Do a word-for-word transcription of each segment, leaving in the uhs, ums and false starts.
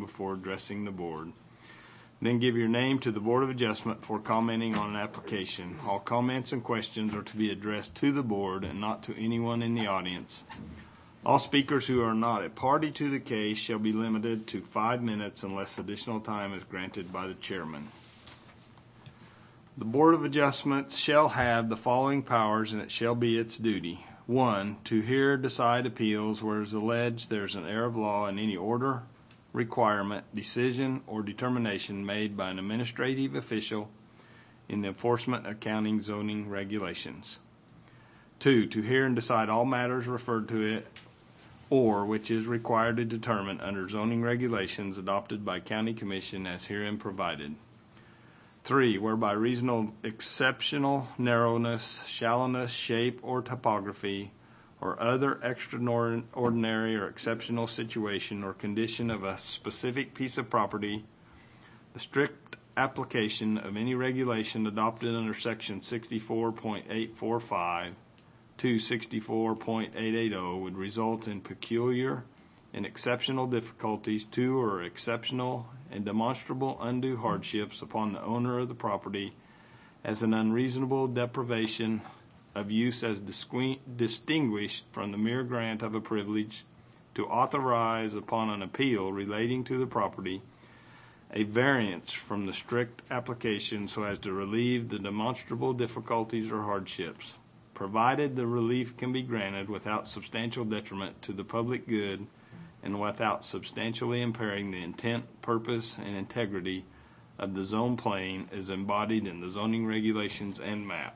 before addressing the board. Then give your name to the Board of Adjustment for commenting on an application. All comments and questions are to be addressed to the board and not to anyone in the audience. All speakers who are not a party to the case shall be limited to five minutes unless additional time is granted by the chairman. The Board of Adjustments shall have the following powers, and it shall be its duty. One, to hear, decide appeals where it is alleged there is an error of law in any order, requirement, decision, or determination made by an administrative official in the enforcement of county zoning regulations. Two, to hear and decide all matters referred to it or which is required to determine under zoning regulations adopted by County Commission as herein provided. Three, whereby reasonable exceptional narrowness, shallowness, shape, or topography, or other extraordinary or exceptional situation or condition of a specific piece of property, the strict application of any regulation adopted under Section sixty-four point eight four five to sixty-four point eight eight zero would result in peculiar and exceptional difficulties to or exceptional and demonstrable undue hardships upon the owner of the property as an unreasonable deprivation of use as distinguished from the mere grant of a privilege to authorize upon an appeal relating to the property a variance from the strict application so as to relieve the demonstrable difficulties or hardships, provided the relief can be granted without substantial detriment to the public good and without substantially impairing the intent, purpose, and integrity of the zone plan as embodied in the zoning regulations and map.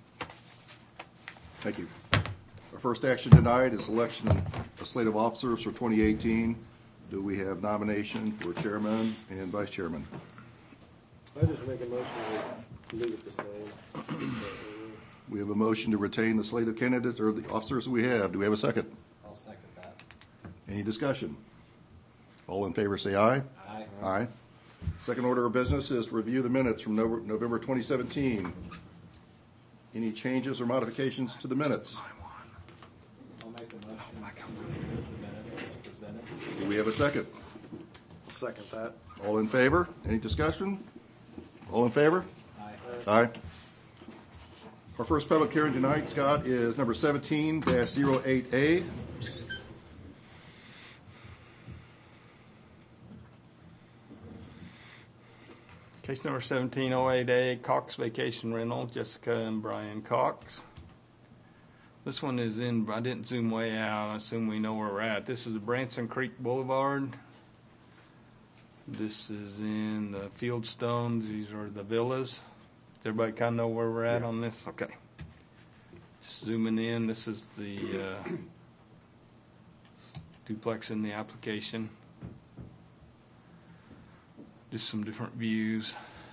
Thank you. Our first action tonight is selection of a slate of officers for twenty eighteen. Do we have nomination for chairman and vice chairman? I just make a motion to leave it the same. We have a motion to retain the slate of candidates or the officers that we have. Do we have a second? I'll second that. Any discussion? All in favor say aye. Aye. Aye. Second order of business is to review the minutes from November twenty seventeen. Any changes or modifications to the minutes? I'll make a motion to approve the minutes as presented. Do we have a second? I'll second that. All in favor? Any discussion? All in favor? Aye. Aye. Our first public hearing tonight, Scott, is number seventeen dash zero eight A. Case number seventeen oh eight A, Cox Vacation Rental, Jessica and Brian Cox. This one is in, I didn't zoom way out, I assume we know where we're at. This is Branson Creek Boulevard. This is in the Fieldstones. These are the villas. Does everybody kind of know where we're at Yeah. on this? Okay. Just zooming in, this is the uh, duplex in the application. Just some different views.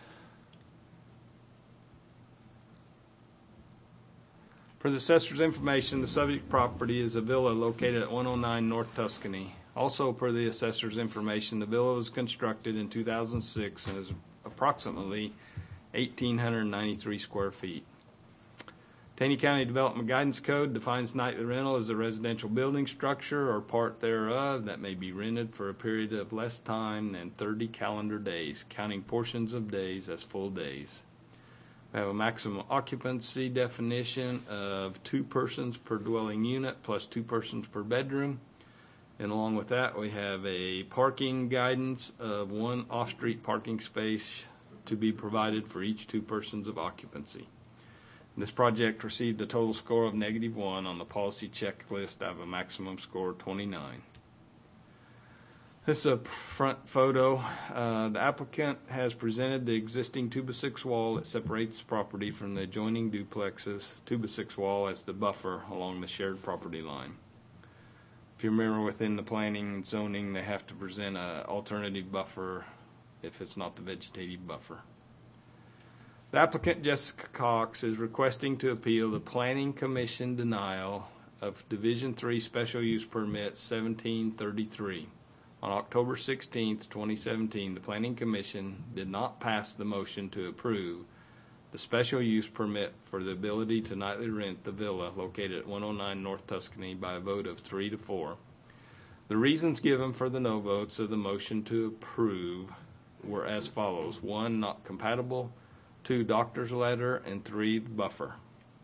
For the assessor's information, the subject property is a villa located at one oh nine North Tuscany. Also, per the assessor's information, the villa was constructed in two thousand six and is approximately one thousand eight hundred ninety-three square feet. Taney County Development Guidance Code defines nightly rental as a residential building structure or part thereof that may be rented for a period of less time than thirty calendar days, counting portions of days as full days. We have a maximum occupancy definition of two persons per dwelling unit plus two persons per bedroom. And along with that, we have a parking guidance of one off-street parking space to be provided for each two persons of occupancy. This project received a total score of negative one on the policy checklist out of a maximum score of twenty-nine. This is a front photo. Uh, the applicant has presented the existing two by six wall that separates the property from the adjoining duplexes. two by six wall as the buffer along the shared property line. If you remember, within the planning and zoning, they have to present an alternative buffer if it's not the vegetative buffer. The applicant, Jessica Cox, is requesting to appeal the Planning Commission denial of Division three Special Use Permit seventeen thirty-three. On October sixteenth, twenty seventeen, the Planning Commission did not pass the motion to approve the special use permit for the ability to nightly rent the villa located at one oh nine North Tuscany by a vote of three to four. The reasons given for the no votes of the motion to approve were as follows. One, not compatible. Two, doctor's letter. And three, the buffer.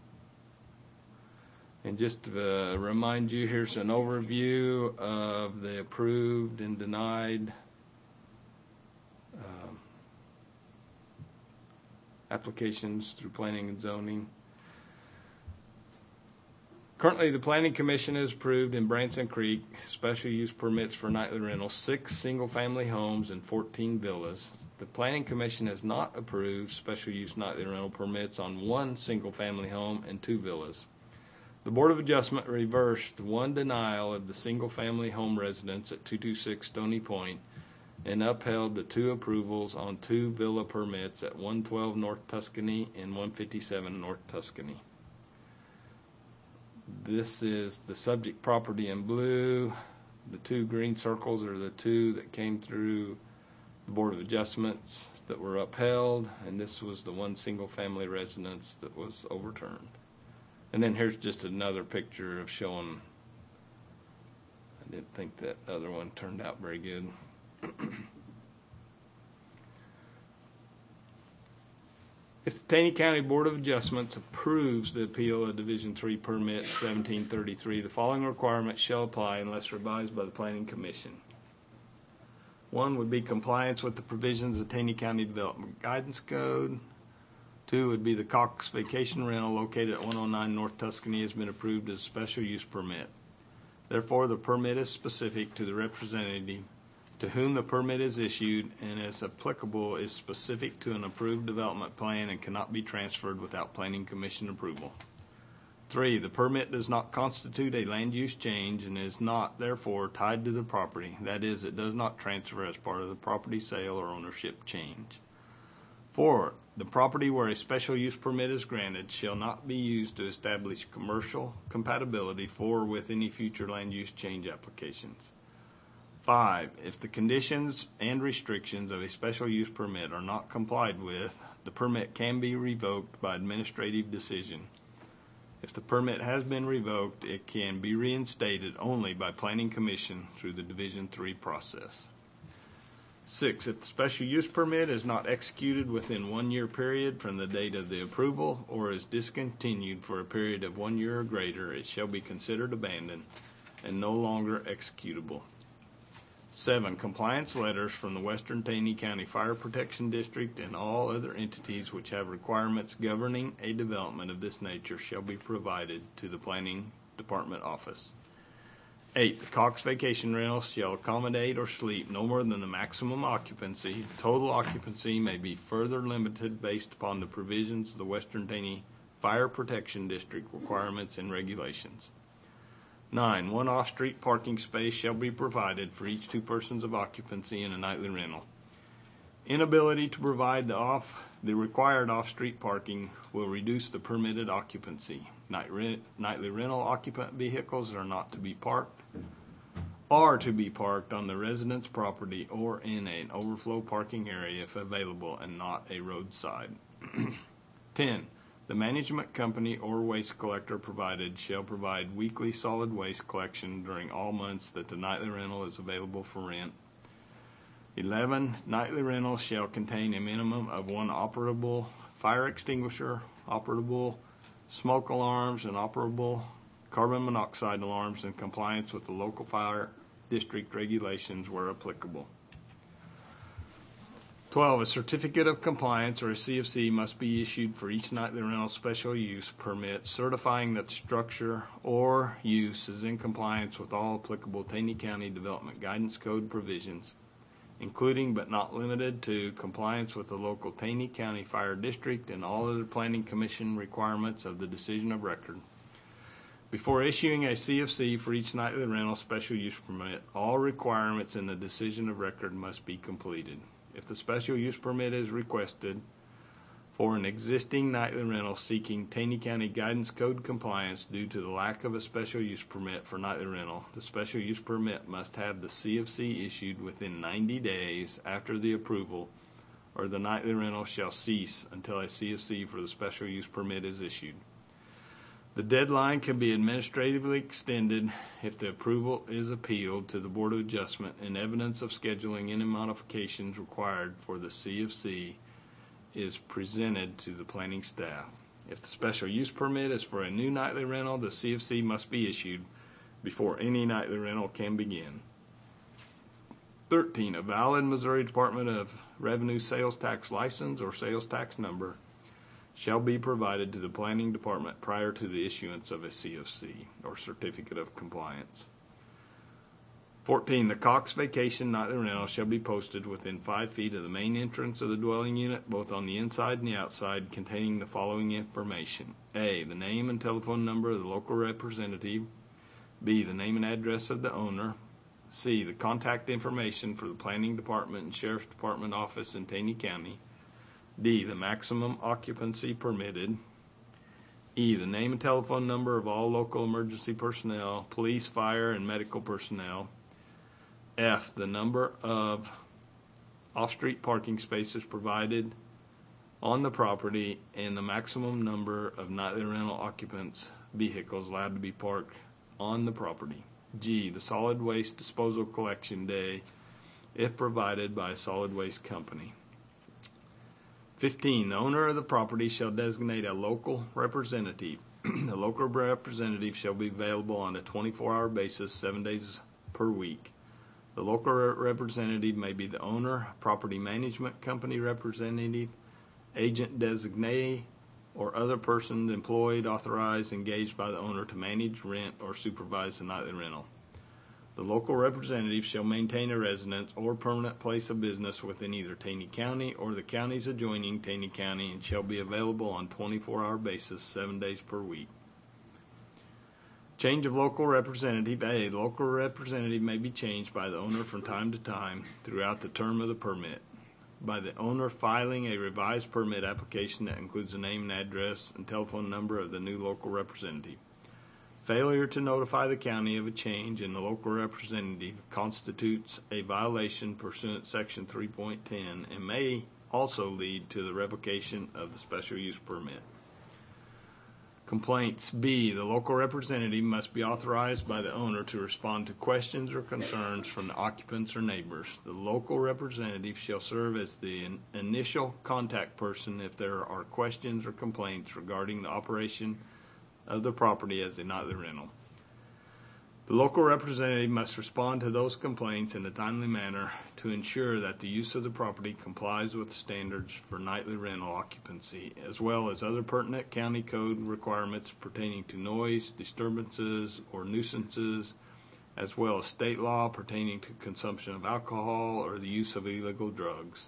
And just to uh, remind you, here's an overview of the approved and denied um, applications through planning and zoning. Currently, the Planning Commission has approved in Branson Creek special use permits for nightly rentals, six single-family homes and fourteen villas. The Planning Commission has not approved special use nightly rental permits on one single-family home and two villas. The Board of Adjustment reversed one denial of the single-family home residence at two two six Stony Point and upheld the two approvals on two villa permits at one twelve North Tuscany and one fifty-seven North Tuscany. This is the subject property in blue. The two green circles are the two that came through the Board of Adjustments that were upheld, and this was the one single-family residence that was overturned. And then here's just another picture of showing, I didn't think that other one turned out very good. If the Taney County Board of Adjustments approves the appeal of Division three Permit seventeen thirty-three, the following requirements shall apply unless revised by the Planning Commission. One would be compliance with the provisions of Taney County Development Guidance Code. Two would be the Cox Vacation Rental located at one oh nine North Tuscany has been approved as a special use permit. Therefore, the permit is specific to the representative to whom the permit is issued and, as applicable, is specific to an approved development plan and cannot be transferred without Planning Commission approval. Three, the permit does not constitute a land use change and is not, therefore, tied to the property. That is, it does not transfer as part of the property sale or ownership change. Four, the property where a special use permit is granted shall not be used to establish commercial compatibility for or with any future land use change applications. Five, if the conditions and restrictions of a special use permit are not complied with, the permit can be revoked by administrative decision. If the permit has been revoked, it can be reinstated only by Planning Commission through the Division three process. Six, if the special use permit is not executed within one year period from the date of the approval or is discontinued for a period of one year or greater, it shall be considered abandoned and no longer executable. Seven, compliance letters from the Western Taney County Fire Protection District and all other entities which have requirements governing a development of this nature shall be provided to the Planning Department office. Eight, the Cox Vacation Rentals shall accommodate or sleep no more than the maximum occupancy. Total occupancy may be further limited based upon the provisions of the Western Taney Fire Protection District requirements and regulations. Nine, one off-street parking space shall be provided for each two persons of occupancy in a nightly rental. Inability to provide the off the required off-street parking will reduce the permitted occupancy. Night rent, nightly rental occupant vehicles are not to be parked, are to be parked on the resident's property or in an overflow parking area if available and not a roadside. Ten, the management company or waste collector provided shall provide weekly solid waste collection during all months that the nightly rental is available for rent. Eleven, nightly rentals shall contain a minimum of one operable fire extinguisher, operable smoke alarms, and operable carbon monoxide alarms in compliance with the local fire district regulations where applicable. Twelve, a certificate of compliance or a C F C must be issued for each nightly rental special use permit certifying that the structure or use is in compliance with all applicable Taney County Development Guidance Code provisions, including but not limited to compliance with the local Taney County Fire District and all other Planning Commission requirements of the decision of record. Before issuing a C F C for each nightly rental special use permit, all requirements in the decision of record must be completed. If the special use permit is requested for an existing nightly rental seeking Taney County Guidance Code compliance due to the lack of a special use permit for nightly rental, the special use permit must have the C F C issued within ninety days after the approval, or the nightly rental shall cease until a C F C for the special use permit is issued. The deadline can be administratively extended if the approval is appealed to the Board of Adjustment and evidence of scheduling any modifications required for the C of C is presented to the planning staff. If the special use permit is for a new nightly rental, the C of C must be issued before any nightly rental can begin. thirteen. A valid Missouri Department of Revenue sales tax license or sales tax number shall be provided to the planning department prior to the issuance of a C of C or certificate of compliance. fourteen. The Cox Vacation nightly rental shall be posted within five feet of the main entrance of the dwelling unit, both on the inside and the outside, containing the following information. A. The name and telephone number of the local representative. B. The name and address of the owner. C. The contact information for the planning department and sheriff's department office in Taney County. D. The maximum occupancy permitted. E. The name and telephone number of all local emergency personnel, police, fire, and medical personnel. F. The number of off-street parking spaces provided on the property and the maximum number of nightly rental occupants vehicles allowed to be parked on the property. G. The solid waste disposal collection day if provided by a solid waste company. fifteen. The owner of the property shall designate a local representative. The local representative shall be available on a twenty-four hour basis, seven days per week. The local representative may be the owner, property management company representative, agent designee, or other person employed, authorized, engaged by the owner to manage, rent, or supervise the nightly rental. The local representative shall maintain a residence or permanent place of business within either Taney County or the counties adjoining Taney County and shall be available on twenty-four hour basis, seven days per week. Change of local representative. A. The local representative may be changed by the owner from time to time throughout the term of the permit, by the owner filing a revised permit application that includes the name and address and telephone number of the new local representative. Failure to notify the county of a change in the local representative constitutes a violation pursuant to section three point ten and may also lead to the revocation of the special use permit. Complaints. B. The local representative must be authorized by the owner to respond to questions or concerns from the occupants or neighbors. The local representative shall serve as the in- initial contact person if there are questions or complaints regarding the operation of the property as a nightly rental. The local representative must respond to those complaints in a timely manner to ensure that the use of the property complies with standards for nightly rental occupancy, as well as other pertinent county code requirements pertaining to noise, disturbances, or nuisances, as well as state law pertaining to consumption of alcohol or the use of illegal drugs.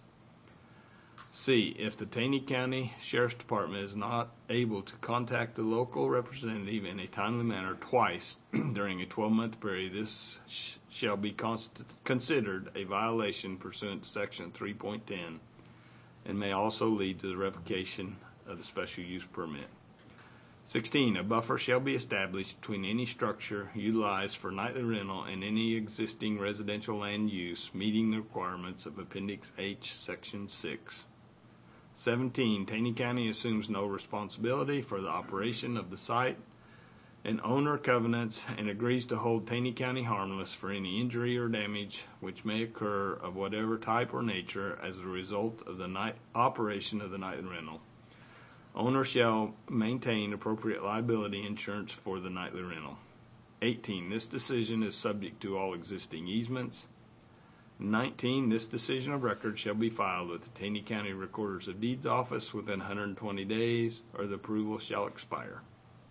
C. If the Taney County Sheriff's Department is not able to contact the local representative in a timely manner twice during a twelve-month period, this sh- shall be const- considered a violation pursuant to section three point ten and may also lead to the revocation of the special use permit. sixteen. A buffer shall be established between any structure utilized for nightly rental and any existing residential land use meeting the requirements of Appendix H, Section six. seventeen. Taney County assumes no responsibility for the operation of the site and owner covenants and agrees to hold Taney County harmless for any injury or damage which may occur of whatever type or nature as a result of the night operation of the nightly rental. Owner shall maintain appropriate liability insurance for the nightly rental. eighteen. This decision is subject to all existing easements. nineteen. This decision of record shall be filed with the Taney County Recorders of Deeds Office within one hundred twenty days, or the approval shall expire.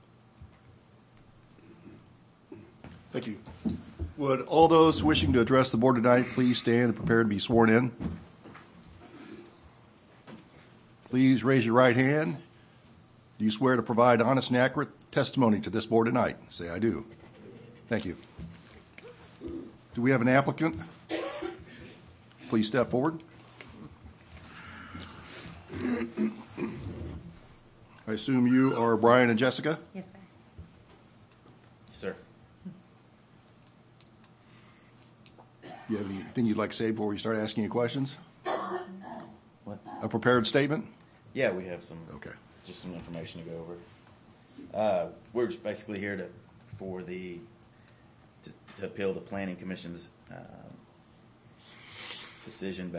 Thank you. Would all those wishing to address the board tonight please stand and prepare to be sworn in? Please raise your right hand. Do you swear to provide honest and accurate testimony to this board tonight? Say, I do. Thank you. Do we have an applicant? Please step forward. I assume you are Brian and Jessica? Yes, sir. Yes, sir. You have anything you'd like to say before we start asking you questions? What? A prepared statement? Yeah, we have some, Okay. just some information to go over. Uh, we're just basically here to, for the, to, to appeal the planning commission's, uh, decision